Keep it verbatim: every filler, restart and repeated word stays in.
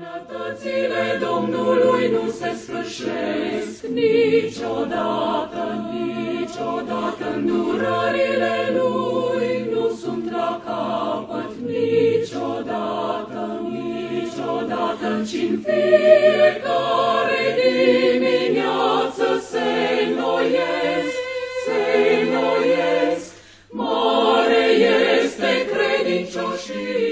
Bunătățile Domnului nu se sfârșesc niciodată, niciodată. Îndurările Lui nu sunt la capăt niciodată, niciodată. Ci-n fiecare dimineață se înnoiesc, se înnoiesc. Mare este credincioșia